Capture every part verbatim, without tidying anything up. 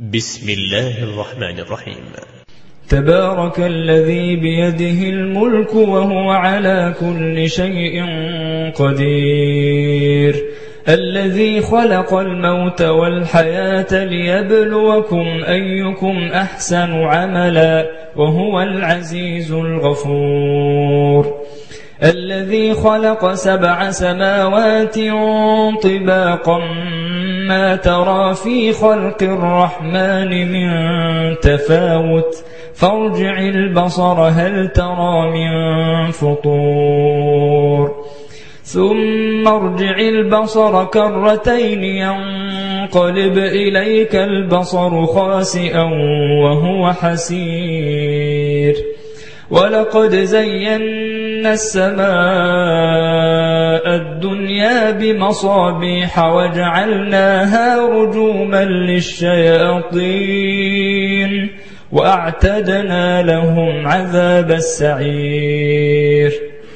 بسم الله الرحمن الرحيم. تبارك الذي بيده الملك وهو على كل شيء قدير، الذي خلق الموت والحياة ليبلوكم أيكم أحسن عملا وهو العزيز الغفور، الذي خلق سبع سماوات طباقا ما ترى في خلق الرحمن من تفاوت فارجع البصر هل ترى من فطور ثم ارجع البصر كرتين ينقلب إليك البصر خاسئا وهو حسير، ولقد زينا السماء الدنيا بمصابيح وجعلناها رجوما للشياطين وأعتدنا لهم عذاب السعير،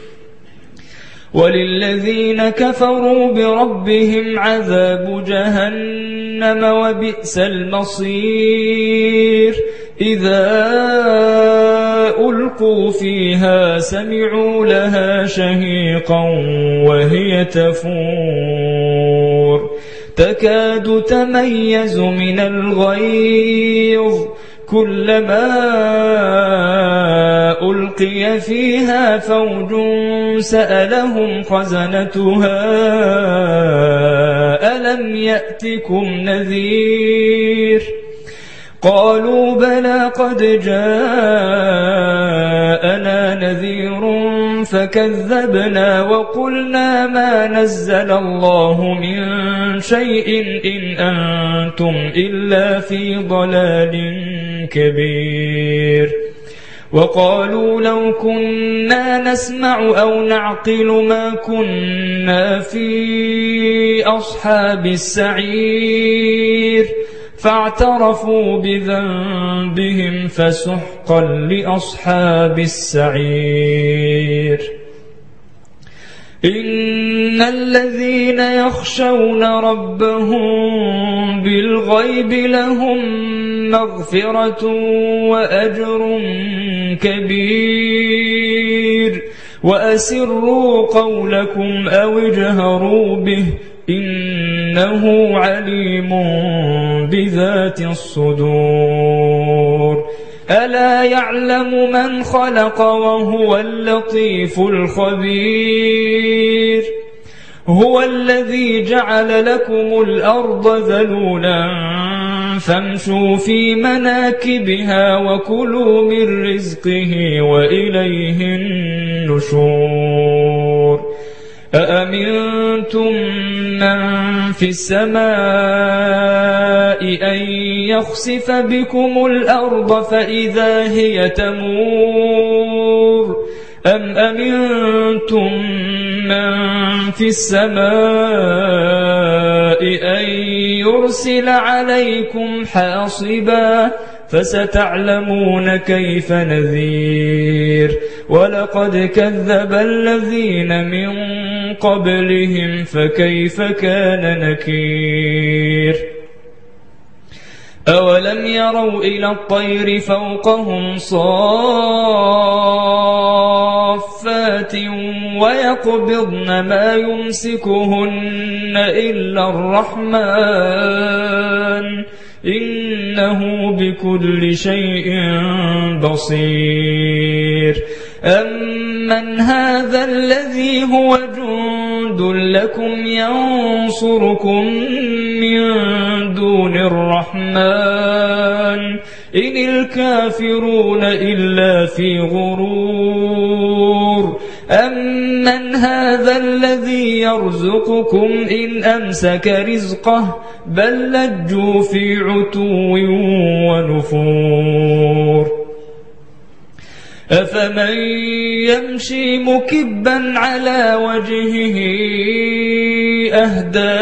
وللذين كفروا بربهم عذاب جهنم وبئس المصير، إذا ألقوا فيها سمعوا لها شهيقا وهي تفور تكاد تميز من الغيظ كلما ألقي فيها فوج سألهم خزنتها ألم يأتكم نذير، قالوا بلى قد جاءنا نذير فكذبنا وقلنا ما نزل الله من شيء إن أنتم إلا في ضلال كبير، وقالوا لو كنا نسمع أو نعقل ما كنا في أصحاب السعير، فاعترفوا بذنبهم فسحقا لأصحاب السعير. إن الذين يخشون ربهم بالغيب لهم مغفرة وأجر كبير، وأسروا قولكم أو اجهروا به إنه عليم بذات الصدور، ألا يعلم من خلق وهو اللطيف الخبير، هو الذي جعل لكم الأرض ذلولا فامشوا في مناكبها وكلوا من رزقه وإليه النشور، أأمنتم من في السماء أن يخسف بكم الأرض فإذا هي تمور، أم أمنتم من في السماء أن يرسل عليكم حاصبا فستعلمون كيف نذير، ولقد كذب الذين من قبلهم فكيف كان نكير، أولم يروا إلى الطير فوقهم صافات ويقبضن ما يمسكهن إلا الرحمن إنه بكل شيء بصير، أمن هذا الذي هو جند لكم ينصركم من دون الرحمن إن الكافرون إلا في غرور، أمن هذا الذي يرزقكم إن أمسك رزقه بل لجوا في عتو ونفور، أفمن يمشي مكبا على وجهه أهدى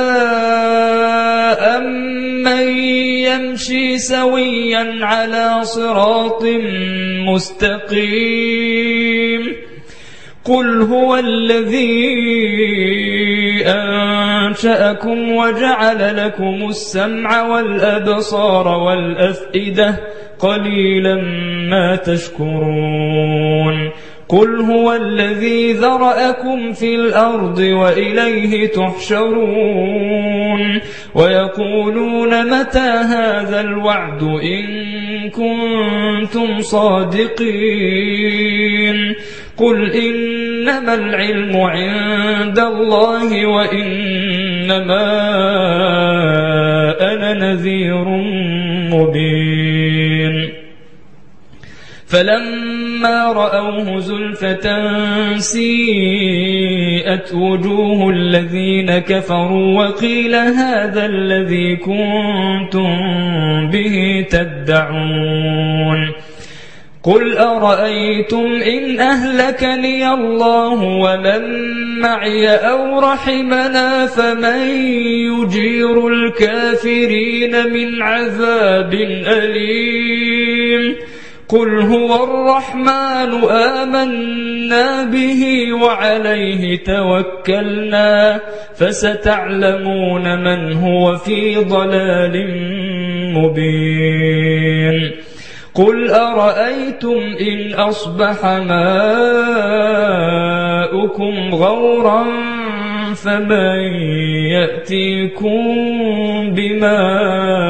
أمن يمشي سويا على صراط مستقيم، قل هو الذي أنشأكم وجعل لكم السمع والأبصار والأفئدة قليلا ما تشكرون قل هو الذي ذرأكم في الأرض وإليه تحشرون ويقولون متى هذا الوعد إن كنتم صادقين قل إنما العلم عند الله وإنما أنا نذير مبين فلما رأوه زلفة سيئت وجوه الذين كفروا وقيل هذا الذي كنتم به تدعون قل أرأيتم إن أهلكني الله ومن معي أو رحمنا فمن يجير الكافرين من عذاب أليم قل هو الرحمن آمنا به وعليه توكلنا فستعلمون من هو في ضلال مبين قل أرأيتم إن أصبح ماؤكم غورا فمن يأتيكم بماء